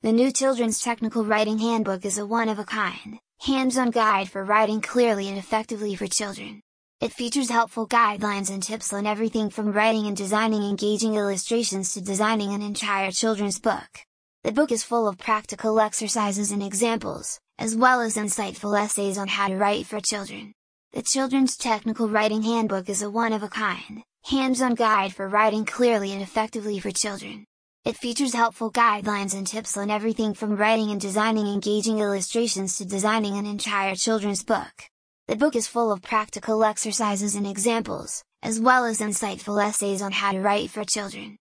The new Children's Technical Writing Handbook is a one-of-a-kind, hands-on guide for writing clearly and effectively for children. It features helpful guidelines and tips on everything from writing and designing engaging illustrations to designing an entire children's book. The book is full of practical exercises and examples, as well as insightful essays on how to write for children. The Children's Technical Writing Handbook is a one-of-a-kind, hands-on guide for writing clearly and effectively for children. It features helpful guidelines and tips on everything from writing and designing engaging illustrations to designing an entire children's book. The book is full of practical exercises and examples, as well as insightful essays on how to write for children.